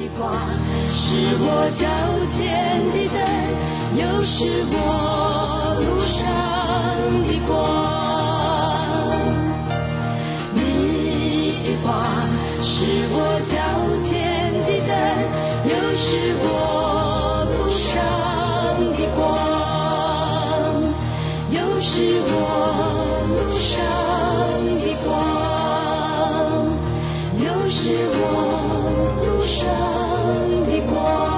的光，是我脚前的灯，又是我路上的光。你的光是我脚前的灯，又是我路上的光，又是我路上的光，又是我路上的光。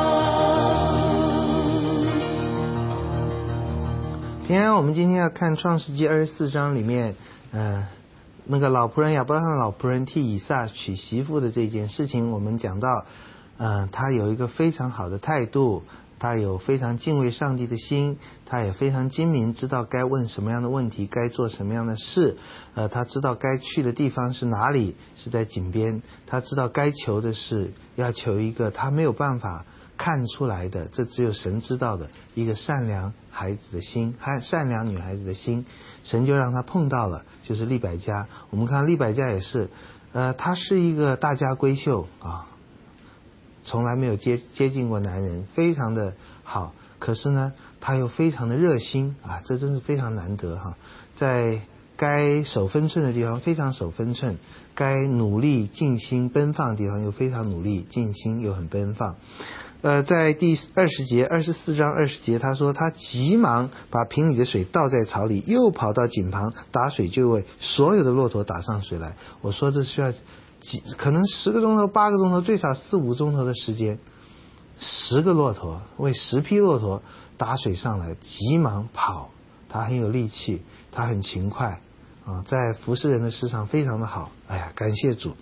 平安，我们今天要看创世纪24章里面，那个老仆人亚伯拉罕老仆人替以撒娶媳妇的这件事情，我们讲到，他有一个非常好的态度，他有非常敬畏上帝的心，他也非常精明，知道该问什么样的问题，该做什么样的事，他知道该去的地方是哪里，是在井边，他知道该求的是要求一个他没有办法看出来的，这只有神知道的一个善良孩子的心，善良女孩子的心，神就让他碰到了，就是利百加。我们看利百加也是，她是一个大家闺秀啊，从来没有接近过男人，非常的好，可是呢，她又非常的热心啊，这真是非常难得哈，在该守分寸的地方非常守分寸，该努力尽心奔放的地方又非常努力尽心又很奔放。在第24章20节，他说他急忙把瓶里的水倒在槽里，又跑到井旁打水，就为所有的骆驼打上水来。我说这需要可能10个钟头、8个钟头，最少4、5钟头的时间，10个骆驼为10匹骆驼打水上来，急忙跑，他很有力气，他很勤快啊，在服侍人的事上非常的好。哎呀，感谢主。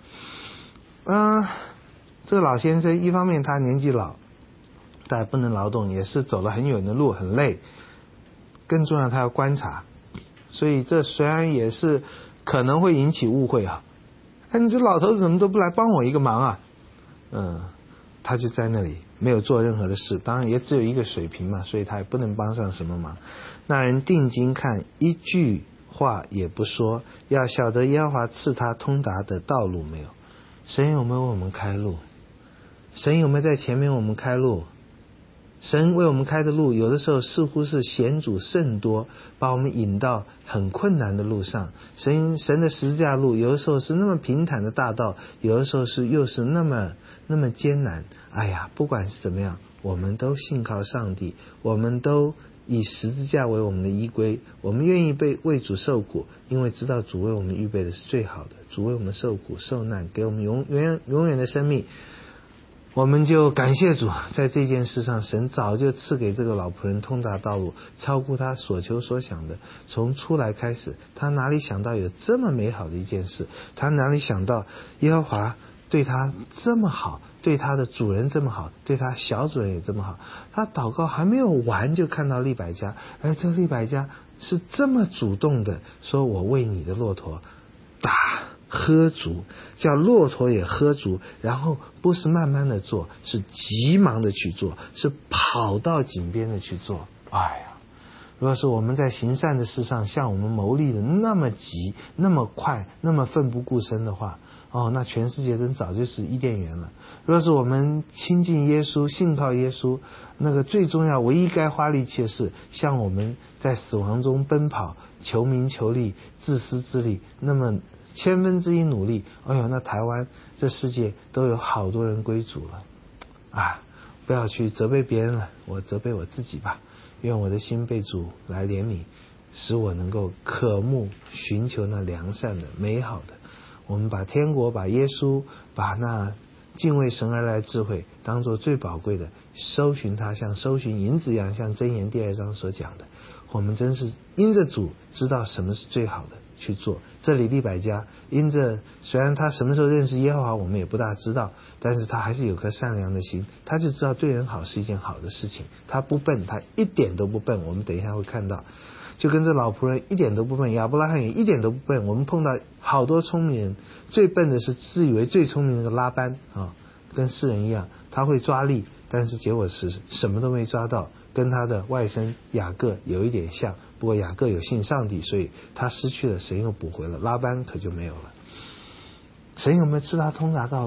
这个老先生一方面他年纪老，他也不能劳动，也是走了很远的路，很累，更重要他要观察，所以这虽然也是可能会引起误会啊，你这老头子怎么都不来帮我一个忙啊？他就在那里没有做任何的事，当然也只有一个水瓶嘛，所以他也不能帮上什么忙。那人定睛看，一句话也不说，要晓得耶和华赐他通达的道路没有。神有没有为我们开路？神有没有在前面为我们开路？神为我们开的路，有的时候似乎是险阻甚多，把我们引到很困难的路上。神的十字架路，有的时候是那么平坦的大道，有的时候又是那么艰难。哎呀，不管是怎么样，我们都信靠上帝，我们都以十字架为我们的依归，我们愿意为主受苦，因为知道主为我们预备的是最好的，主为我们受苦受难，给我们永远的生命。我们就感谢主，在这件事上，神早就赐给这个老仆人通达道路，超乎他所求所想的。从出来开始，他哪里想到有这么美好的一件事？他哪里想到耶和华对他这么好，对他的主人这么好，对他小主人也这么好？他祷告还没有完，就看到利百加，而这利百加是这么主动的说：“我为你的骆驼喝足，叫骆驼也喝足，然后不是慢慢的做，是急忙的去做，是跑到井边的去做。”哎呀，如果是我们在行善的事上像我们谋利的那么急、那么快、那么奋不顾身的话，那全世界真早就是伊甸园了。如果是我们亲近耶稣、信靠耶稣，那个最重要、唯一该花力气的事，像我们在死亡中奔跑、求名求利、自私自利，那么1/1000努力，那台湾这世界都有好多人归主了啊！不要去责备别人了，我责备我自己吧。愿我的心被主来怜悯，使我能够渴慕寻求那良善的美好的。我们把天国、把耶稣、把那敬畏神而来智慧当作最宝贵的，搜寻它，像搜寻银子一样，像箴言第2章所讲的，我们真是因着主知道什么是最好的去做。这里利百加因着虽然他什么时候认识耶和华我们也不大知道，但是他还是有颗善良的心，他就知道对人好是一件好的事情。他不笨，他一点都不笨，我们等一下会看到，就跟这老仆人一点都不笨，亚伯拉罕也一点都不笨。我们碰到好多聪明人，最笨的是自以为最聪明的那个拉班啊，跟世人一样，他会抓利，但是结果是什么都没抓到，跟他的外甥雅各有一点像，不过雅各有信上帝，所以他失去了，神又补回了，拉班可就没有了。神有没有赐他通达道路？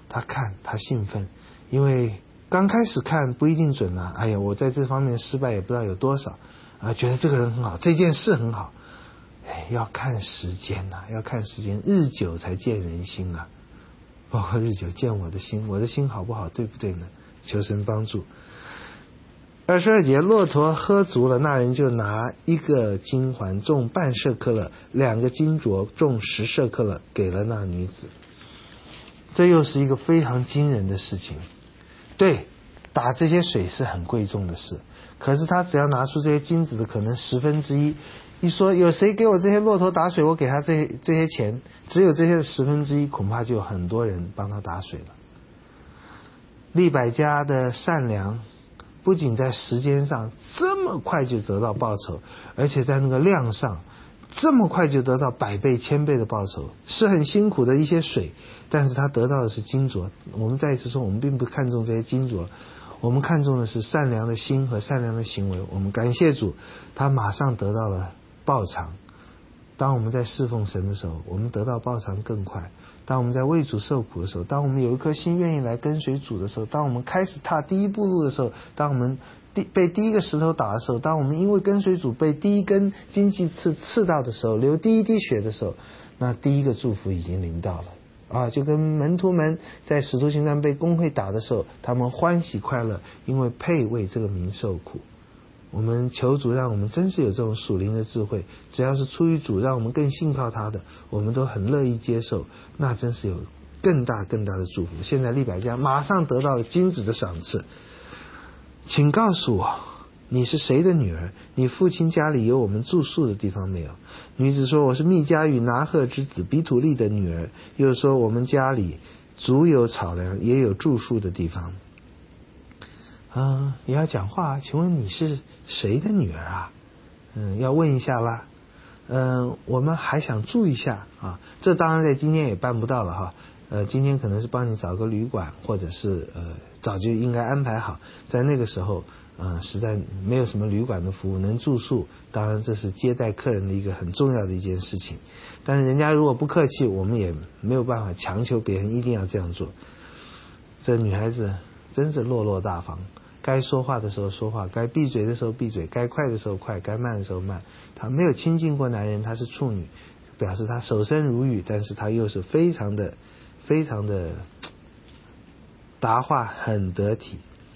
他看，他兴奋，因为刚开始看不一定准啊。哎呀，我在这方面失败也不知道有多少啊，觉得这个人很好，这件事很好。哎，要看时间啊，要看时间，日久才见人心啊。包括日久见我的心，我的心好不好，对不对呢？求神帮助。22节，骆驼喝足了，那人就拿一个金环重半舍克勒，2个金镯重10舍克勒，给了那女子。这又是一个非常惊人的事情。对，打这些水是很贵重的事，可是他只要拿出这些金子的可能1/10，一说有谁给我这些骆驼打水，我给他这些钱，只有这些1/10，恐怕就有很多人帮他打水了。利百加的善良不仅在时间上这么快就得到报酬，而且在那个量上这么快就得到100倍1000倍的报酬，是很辛苦的一些水，但是他得到的是金镯。我们再一次说，我们并不看重这些金镯，我们看重的是善良的心和善良的行为。我们感谢主，他马上得到了报偿。当我们在侍奉神的时候，我们得到报偿更快。当我们在为主受苦的时候，当我们有一颗心愿意来跟随主的时候，当我们开始踏第一步路的时候，当我们被第一个石头打的时候，当我们因为跟随主被第一根荆棘刺到的时候，流第一滴血的时候，那第一个祝福已经临到了啊！就跟门徒们在使徒行传被公会打的时候，他们欢喜快乐，因为配为这个名受苦。我们求主让我们真是有这种属灵的智慧，只要是出于主让我们更信靠他的，我们都很乐意接受，那真是有更大的祝福。现在利百加马上得到了金子的赏赐。请告诉我，你是谁的女儿？你父亲家里有我们住宿的地方没有？女子说，我是密迦与拿鹤之子比土利的女儿。又说，我们家里足有草粮，也有住宿的地方。也要讲话，请问你是谁的女儿啊？要问一下啦。我们还想住一下啊，这当然在今天也办不到了哈。今天可能是帮你找个旅馆，或者是早就应该安排好。在那个时候，实在没有什么旅馆的服务能住宿，当然这是接待客人的一个很重要的一件事情。但是人家如果不客气，我们也没有办法强求别人一定要这样做。这女孩子真是落落大方，该说话的时候说话，该闭嘴的时候闭嘴，该快的时候快，该慢的时候慢。她没有亲近过男人，她是处女，表示她守身如玉，但是她又是非常的答话很得体。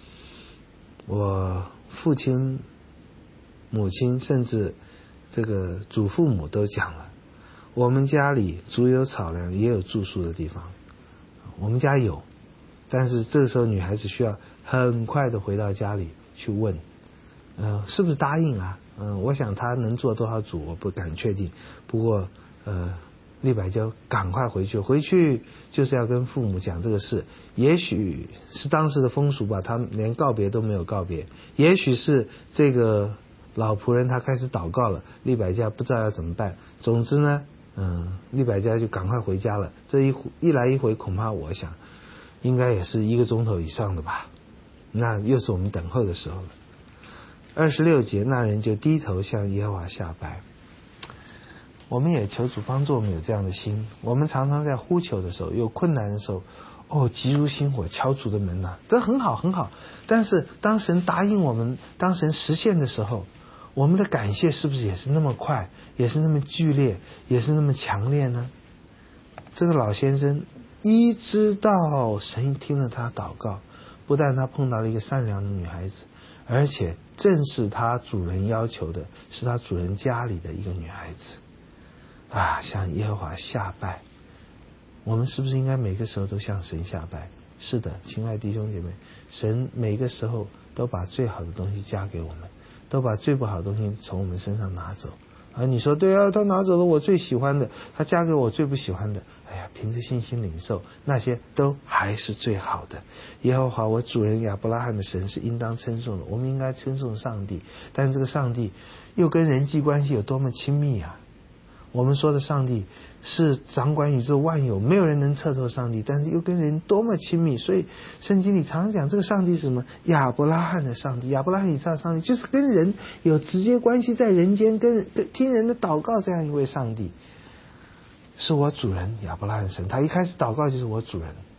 我父亲、母亲甚至这个祖父母都讲了，我们家里足有草粮，也有住宿的地方。我们家有，但是这个时候女孩子需要很快的回到家里去问，是不是答应啊？我想她能做多少主我不敢确定，不过利百加赶快回去就是要跟父母讲这个事。也许是当时的风俗吧，他们连告别都没有告别。也许是这个老仆人他开始祷告了，利百加不知道要怎么办。总之呢，利百加就赶快回家了。这一来一回，恐怕我想应该也是1个钟头以上的吧。那又是我们等候的时候了。26节，那人就低头向耶和华下拜。我们也求主帮助我们有这样的心。我们常常在呼求的时候，有困难的时候，急如星火敲主的门呐，这很好很好。但是当神答应我们，当神实现的时候，我们的感谢是不是也是那么快，也是那么剧烈，也是那么强烈呢？这个老先生一知道神听了他祷告，不但他碰到了一个善良的女孩子，而且正是他主人要求的，是他主人家里的一个女孩子向耶和华下拜。我们是不是应该每个时候都向神下拜？是的，亲爱弟兄姐妹，神每个时候都把最好的东西加给我们，都把最不好的东西从我们身上拿走。你说对啊，他拿走了我最喜欢的，他加给我最不喜欢的，凭着信心领受，那些都还是最好的。耶和华我主人亚伯拉罕的神是应当称颂的，我们应该称颂上帝。但这个上帝又跟人际关系有多么亲密啊！我们说的上帝是掌管宇宙万有，没有人能测透上帝，但是又跟人多么亲密。所以圣经里常常讲这个上帝是什么？亚伯拉罕的上帝，亚伯拉罕以撒的上帝，就是跟人有直接关系，在人间跟听人的祷告这样一位上帝。是我主人亚伯拉罕神，他一开始祷告就是我主人，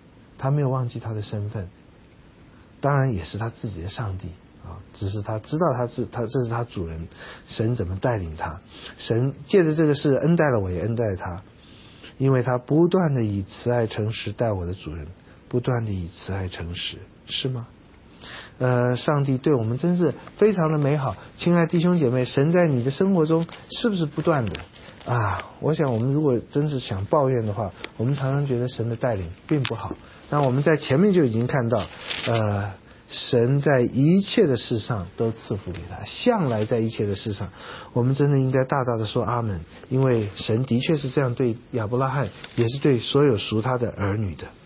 他没有忘记他的身份，当然也是他自己的上帝啊，只是他知道他这是他主人，神怎么带领他，神借着这个事恩待了我，也恩待他，因为他不断的以慈爱诚实待我的主人，不断的以慈爱诚实，是吗？上帝对我们真是非常的美好。亲爱弟兄姐妹，神在你的生活中是不是不断的我想我们如果真是想抱怨的话，我们常常觉得神的带领并不好。那我们在前面就已经看到神在一切的事上都赐福给他，向来在一切的事上，我们真的应该大大的说阿们，因为神的确是这样对亚伯拉罕，也是对所有属他的儿女的。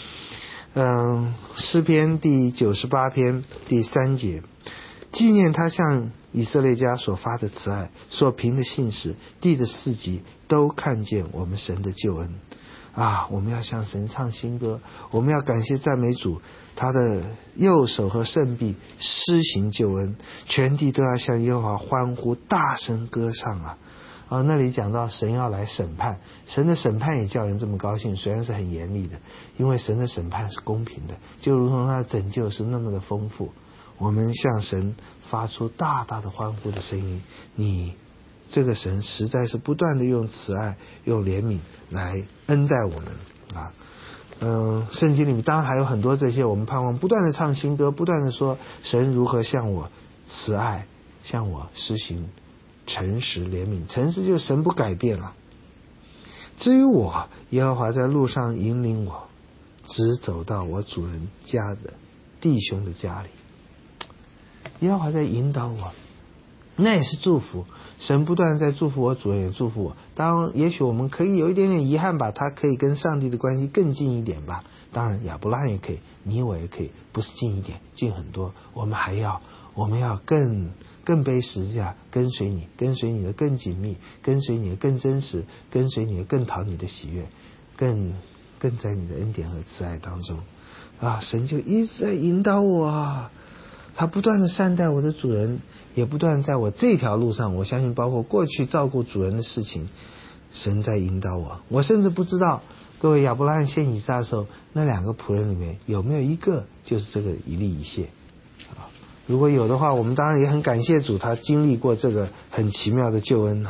诗篇第98篇第3节，纪念他向以色列家所发的慈爱，所凭的信实，地的四极都看见我们神的救恩。我们要向神唱新歌，我们要感谢赞美主，他的右手和圣臂施行救恩，全地都要向耶和华欢呼，大声歌唱那里讲到神要来审判，神的审判也叫人这么高兴，虽然是很严厉的，因为神的审判是公平的，就如同他的拯救是那么的丰富。我们向神发出大大的欢呼的声音，你这个神实在是不断的用慈爱用怜悯来恩待我们圣经里面当然还有很多这些，我们盼望不断的唱新歌，不断的说神如何向我慈爱，向我施行诚实怜悯，诚实就是神不改变了。至于我，耶和华在路上引领我，直走到我主人家的弟兄的家里。耶和华在引导我，那也是祝福。神不断在祝福我，主人也祝福我。当然也许我们可以有一点点遗憾吧，他可以跟上帝的关系更近一点吧。当然亚伯拉罕也可以，你我也可以，不是近一点，近很多。我们要更背十字架，跟随你的更紧密，跟随你的更真实，跟随你的更讨你的喜悦，更在你的恩典和慈爱当中神就一直在引导我他不断的善待我的主人，也不断在我这条路上，我相信包括过去照顾主人的事情，神在引导我。我甚至不知道各位亚伯拉罕献以撒的时候，那2个仆人里面有没有一个就是这个以利以谢如果有的话，我们当然也很感谢主，他经历过这个很奇妙的救恩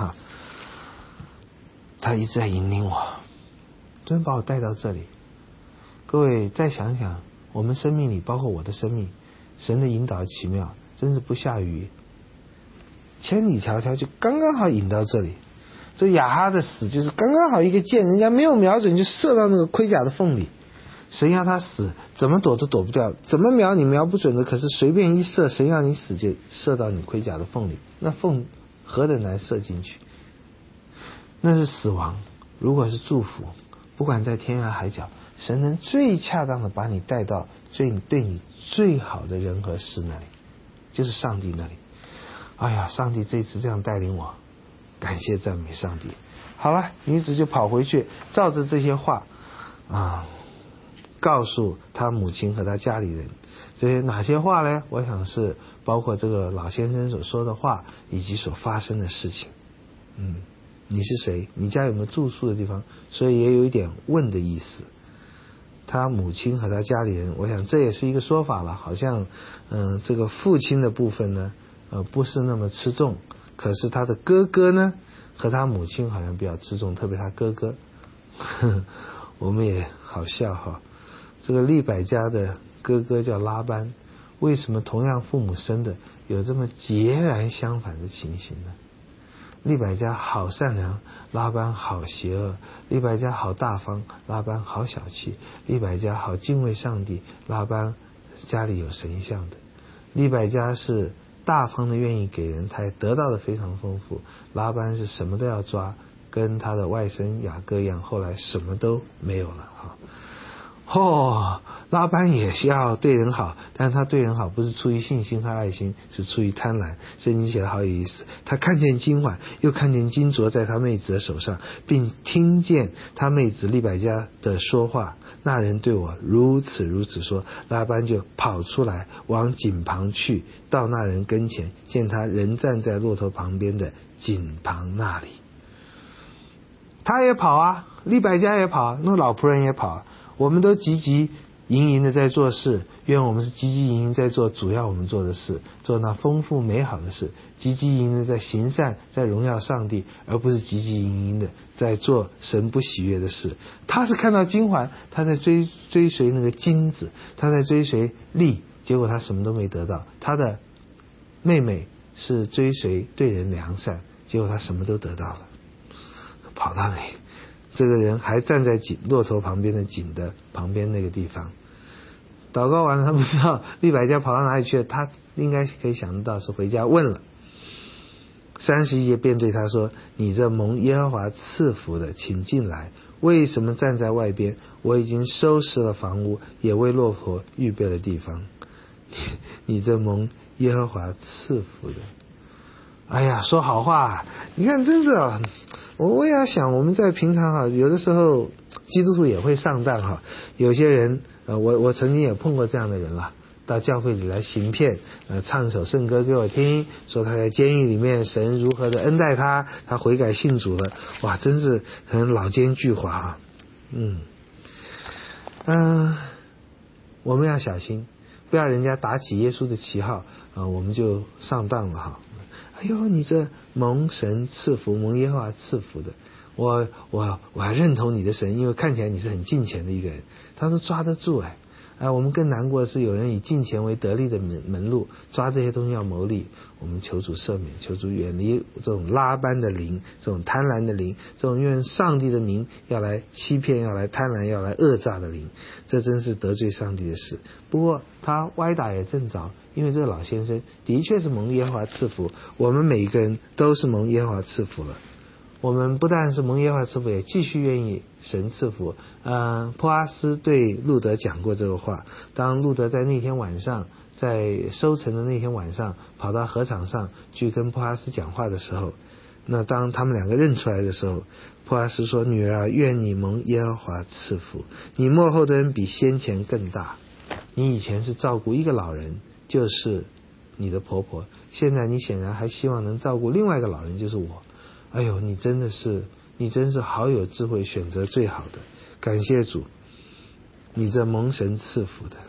他一直在引领我，真把我带到这里。各位再想想，我们生命里包括我的生命，神的引导奇妙，真是不下雨千里迢迢就刚刚好引到这里。这亚哈的死就是刚刚好一个箭，人家没有瞄准就射到那个盔甲的缝里，神要他死，怎么躲都躲不掉，怎么瞄你瞄不准的，可是随便一射，神要你死就射到你盔甲的缝里，那缝何等难射进去。那是死亡，如果是祝福，不管在天涯海角，神能最恰当的把你带到对你最好的人和事那里，就是上帝那里。上帝这次这样带领我，感谢赞美上帝。好了，女子就跑回去，照着这些话告诉他母亲和他家里人。这些哪些话呢？我想是包括这个老先生所说的话，以及所发生的事情。你是谁？你家有没有住宿的地方？所以也有一点问的意思。他母亲和他家里人，我想这也是一个说法了，好像这个父亲的部分呢不是那么吃重，可是他的哥哥呢和他母亲好像比较吃重，特别他哥哥我们也好笑这个利百加的哥哥叫拉班，为什么同样父母生的有这么截然相反的情形呢？利百加好善良，拉班好邪恶；利百加好大方，拉班好小气；利百加好敬畏上帝，拉班家里有神像的。利百加是大方的愿意给人，他也得到的非常丰富；拉班是什么都要抓，跟他的外甥雅各一样，后来什么都没有了拉班也需要对人好，但他对人好不是出于信心和爱心，是出于贪婪。圣经写的好有意思，他看见金环，又看见金镯在他妹子的手上，并听见他妹子利百加的说话，那人对我如此说，拉班就跑出来往井旁去，到那人跟前，见他人站在骆驼旁边的井旁那里。他也跑利百加也跑，那老仆人也跑，我们都急营营的在做事，愿我们是积极营营在做主要我们做的事，做那丰富美好的事，积极营营的在行善，在荣耀上帝，而不是积极营营的在做神不喜悦的事。他是看到金环，他在追随那个金子，他在追随利，结果他什么都没得到。他的妹妹是追随对人良善，结果他什么都得到了，跑到那里。这个人还站在骆驼旁边的井的旁边那个地方，祷告完了，他不知道利百加跑到哪里去了，他应该可以想得到是回家问了。31节便对他说：你这蒙耶和华赐福的，请进来，为什么站在外边？我已经收拾了房屋，也为骆驼预备了地方。你这蒙耶和华赐福的，哎呀，说好话，你看真是我也要想，我们在平常有的时候基督徒也会上当有些人我曾经也碰过这样的人了，到教会里来行骗，唱一首圣歌给我听，说他在监狱里面神如何的恩待他，他悔改信主了，哇，真是很老奸巨猾我们要小心，不要人家打起耶稣的旗号我们就上当了哎呦，你这蒙神赐福，蒙耶和华赐福的，我还认同你的神，因为看起来你是很敬虔的一个人，他都抓得住我们更难过的是有人以敬虔为得利的门路，抓这些东西要牟利。我们求主赦免，求主远离这种拉班的灵，这种贪婪的灵，这种用上帝的名要来欺骗，要来贪婪，要来讹诈的灵，这真是得罪上帝的事。不过他歪打也正着，因为这个老先生的确是蒙耶和华赐福，我们每一个人都是蒙耶和华赐福了。我们不但是蒙耶和华赐福，也继续愿意神赐福。波阿斯对路德讲过这个话，当路德在那天晚上，在收成的那天晚上跑到禾场上去跟波阿斯讲话的时候，那当他们两个认出来的时候，波阿斯说：女儿，愿你蒙耶和华赐福，你末后的恩比先前更大。你以前是照顾一个老人，就是你的婆婆，现在你显然还希望能照顾另外一个老人，就是我。哎呦，你真是好有智慧，选择最好的，感谢主，你这蒙神赐福的。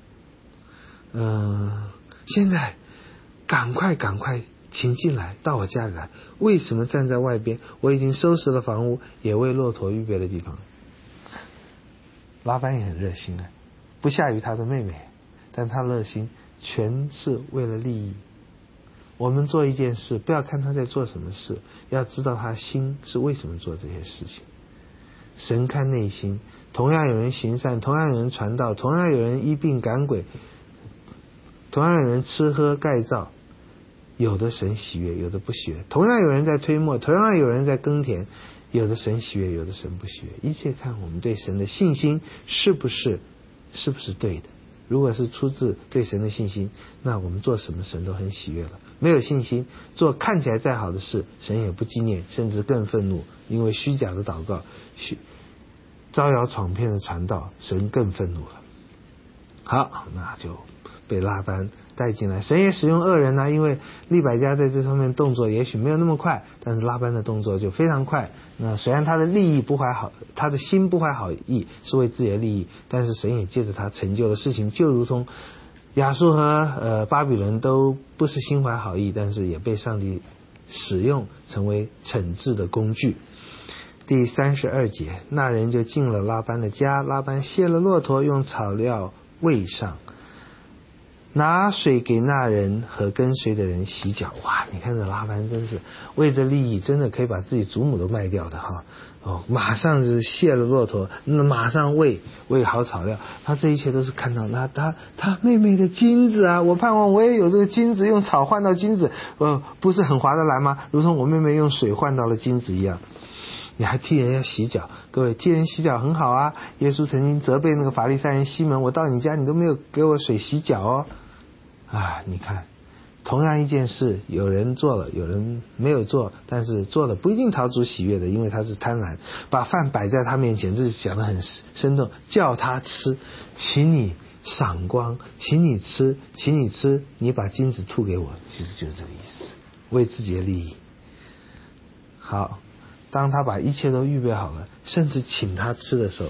现在赶快请进来，到我家里来。为什么站在外边？我已经收拾了房屋，也为骆驼预备了地方。拉班也很热心不下于他的妹妹，但他热心全是为了利益。我们做一件事，不要看他在做什么事，要知道他心是为什么做这些事情。神看内心，同样有人行善，同样有人传道，同样有人医病赶鬼，同样有人吃喝盖造，有的神喜悦，有的不喜悦。同样有人在推磨，同样有人在耕田，有的神喜悦，有的神不喜悦。一切看我们对神的信心是不是对的。如果是出自对神的信心，那我们做什么神都很喜悦了。没有信心，做看起来再好的事，神也不纪念，甚至更愤怒。因为虚假的祷告，招摇闯骗的传道，神更愤怒了。好，那就被拉班带进来。神也使用恶人因为利百加在这方面动作也许没有那么快，但是拉班的动作就非常快。那虽然他的利益不怀好，他的心不怀好意，是为自己的利益，但是神也借着他成就的事情，就如同亚述和巴比伦都不是心怀好意，但是也被上帝使用成为惩治的工具。第32节，那人就进了拉班的家，拉班卸了骆驼，用草料喂上，拿水给那人和跟随的人洗脚。哇，你看这拉班真是为着利益，真的可以把自己祖母都卖掉的马上就卸了骆驼，马上喂好草料。他这一切都是看到他妹妹的金子我盼望我也有这个金子，用草换到金子，不是很划得来吗？如同我妹妹用水换到了金子一样。你还替人家洗脚，各位，替人洗脚很好耶稣曾经责备那个法利赛人西门，我到你家你都没有给我水洗脚你看同样一件事，有人做了，有人没有做，但是做了不一定讨主喜悦的，因为他是贪婪。把饭摆在他面前，这是讲得很生动，叫他吃，请你赏光，请你吃，你把金子吐给我，其实就是这个意思，为自己的利益。好，当他把一切都预备好了，甚至请他吃的时候，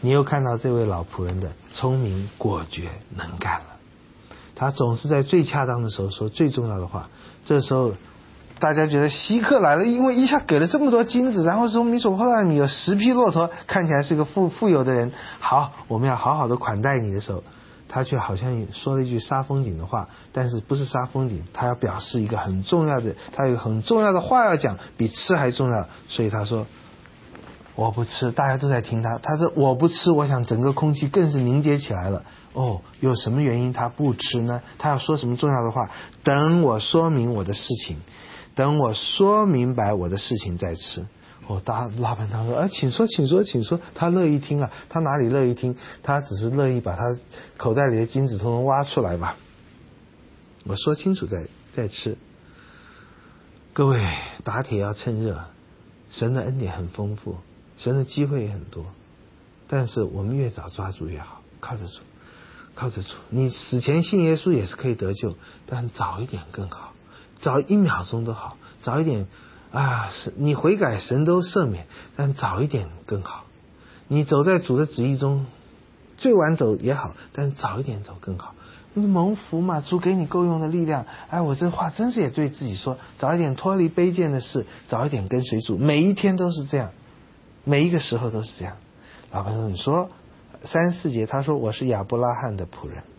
你又看到这位老仆人的聪明、果决、能干了。他总是在最恰当的时候说最重要的话。这时候大家觉得希克来了，因为一下给了这么多金子，然后从米索波大米有10匹骆驼，看起来是个富有的人。好，我们要好好的款待你的时候，他却好像说了一句杀风景的话，但是不是杀风景，他要表示一个很重要的，他有一个很重要的话要讲，比吃还重要。所以他说我不吃，大家都在听他。他说我不吃，我想整个空气更是凝结起来了。哦，有什么原因他不吃呢？他要说什么重要的话？等我说明我的事情，等我说明白我的事情再吃。哦，老板他说请说请说请说，他乐意听啊。他哪里乐意听？他只是乐意把他口袋里的金子统统挖出来吧。我说清楚再吃。各位，打铁要趁热，神的恩典很丰富，神的机会也很多，但是我们越早抓住越好。靠着主，靠着主，你死前信耶稣也是可以得救，但早一点更好，早1秒钟都好，早一点你悔改神都赦免，但早一点更好。你走在主的旨意中，最晚走也好，但早一点走更好。蒙福嘛，主给你够用的力量。我这话真是也对自己说，早一点脱离卑贱的事，早一点跟随主，每一天都是这样，每一个时候都是这样。老板说，你说3、4节，他说我是亚伯拉罕的仆人，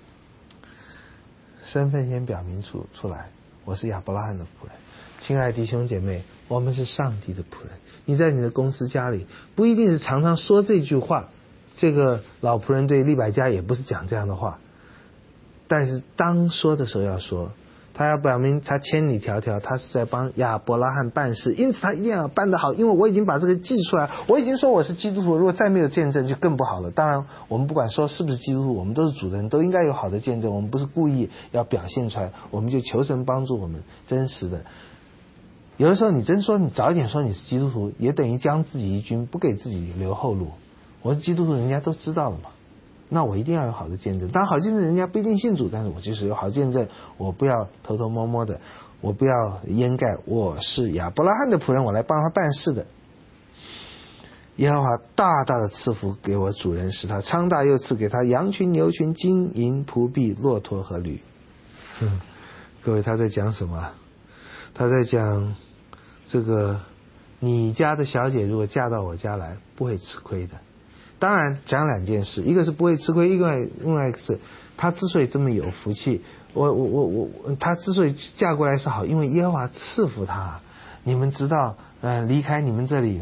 身份先表明出来，我是亚伯拉罕的仆人。亲爱的弟兄姐妹，我们是上帝的仆人。你在你的公司家里不一定是常常说这句话，这个老仆人对利百加也不是讲这样的话，但是当说的时候要说，他要表明他千里迢迢，他是在帮亚伯拉罕办事，因此他一定要办得好。因为我已经把这个记出来，我已经说我是基督徒，如果再没有见证就更不好了。当然我们不管说是不是基督徒，我们都是主人，都应该有好的见证，我们不是故意要表现出来，我们就求神帮助我们真实的。有的时候你真说，你早一点说你是基督徒，也等于将自己一军，不给自己留后路。我是基督徒，人家都知道了嘛，那我一定要有好的见证。当然好见证人家不一定信主，但是我就是有好见证，我不要偷偷摸摸的，我不要掩盖我是亚伯拉罕的仆人，我来帮他办事的。耶和华大大的赐福给我主人，使他昌大，又赐给他羊群、牛群、金银、仆婢、骆驼和驴。各位，他在讲什么？他在讲这个你家的小姐如果嫁到我家来不会吃亏的。当然讲2件事，一个是不会吃亏，另外一个是她之所以这么有福气，她之所以嫁过来是好，因为耶和华赐福她。你们知道离开你们这里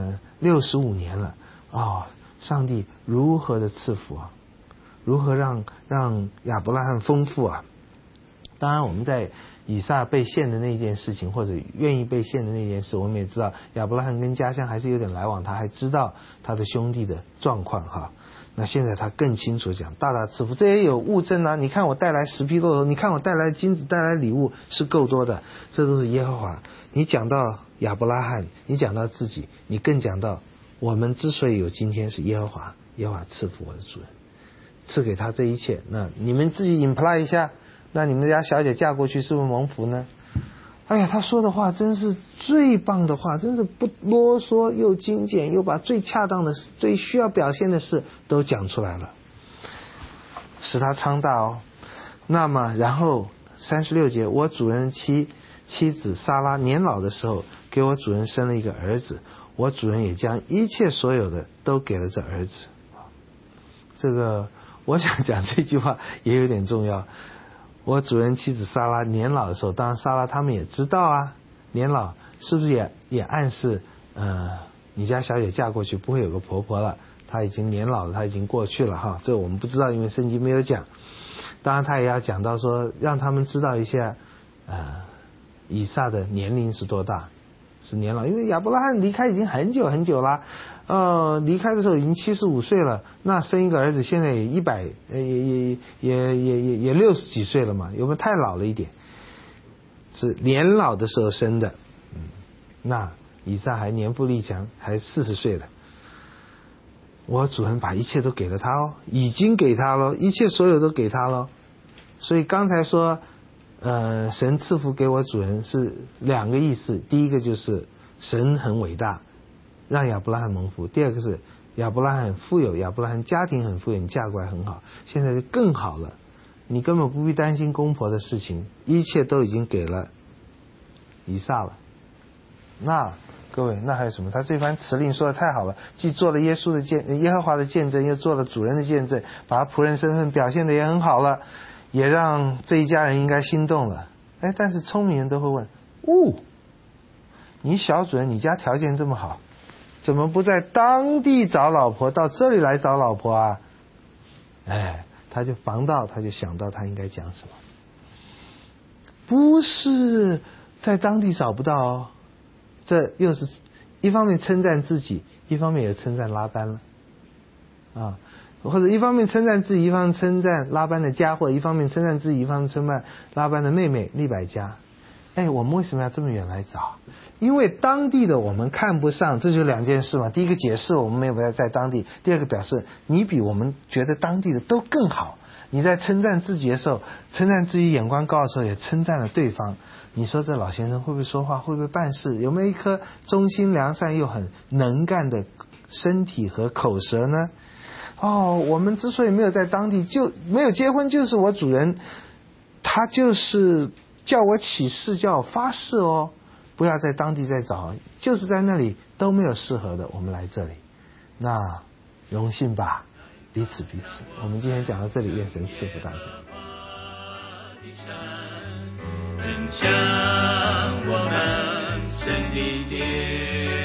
65年了上帝如何的赐福啊，如何让亚伯拉罕丰富啊。当然我们在以撒被献的那件事情，或者愿意被献的那件事，我们也知道亚伯拉罕跟家乡还是有点来往，他还知道他的兄弟的状况哈。那现在他更清楚讲大大赐福，这也有物证啊。你看我带来10匹骆驼，你看我带来金子，带来礼物是够多的，这都是耶和华。你讲到亚伯拉罕，你讲到自己，你更讲到我们之所以有今天是耶和华赐福我的主人，赐给他这一切。那你们自己 imply 一下，那你们家小姐嫁过去是不是蒙福呢？哎呀，他说的话真是最棒的话，真是不啰嗦，又精简，又把最恰当的事、最需要表现的事都讲出来了，使他昌大那么然后36节，我主人妻子撒拉年老的时候，给我主人生了一个儿子，我主人也将一切所有的都给了这儿子。这个我想讲这句话也有点重要。我主人妻子撒拉年老的时候，当然撒拉他们也知道啊，年老是不是也暗示你家小姐嫁过去不会有个婆婆了，她已经年老了，她已经过去了哈，这我们不知道，因为圣经没有讲。当然他也要讲到说让他们知道一下以撒的年龄是多大，是年老，因为亚伯拉罕离开已经很久很久了，离开的时候已经75岁了，那生一个儿子现在也100也60几岁了嘛，有没有太老了一点？是年老的时候生的，那以撒还年富力强，还40岁了。我主人把一切都给了他已经给他了，一切所有都给他了。所以刚才说神赐福给我主人是2个意思，第一个就是神很伟大，让亚伯拉罕蒙福；第二个是亚伯拉罕很富有，亚伯拉罕家庭很富有，你嫁过来很好，现在就更好了，你根本不必担心公婆的事情，一切都已经给了以撒了。那各位，那还有什么？他这番辞令说的太好了，既做了耶和华的见证，又做了主人的见证，把他仆人身份表现的也很好了，也让这一家人应该心动了。但是聪明人都会问，你小主人，你家条件这么好，怎么不在当地找老婆，到这里来找老婆啊？他就防到，他就想到他应该讲什么。不是在当地找不到哦，这又是一方面称赞自己，一方面也称赞拉班了或者一方面称赞自己，一方面称赞拉班的家，或者一方面称赞自己，一方面称赞拉班的妹妹利百加。我们为什么要这么远来找？因为当地的我们看不上，这就两件事嘛。第一个解释我们没有在当地，第二个表示你比我们觉得当地的都更好。你在称赞自己的时候，称赞自己眼光高的时候，也称赞了对方。你说这老先生会不会说话，会不会办事，有没有一颗忠心良善又很能干的身体和口舌呢？我们之所以没有在当地，就没有结婚，就是我主人他就是叫我起誓，叫我发誓不要在当地再找，就是在那里都没有适合的，我们来这里，那荣幸吧，彼此。我们今天讲到这里，愿神赐福大家。 能像我们神的殿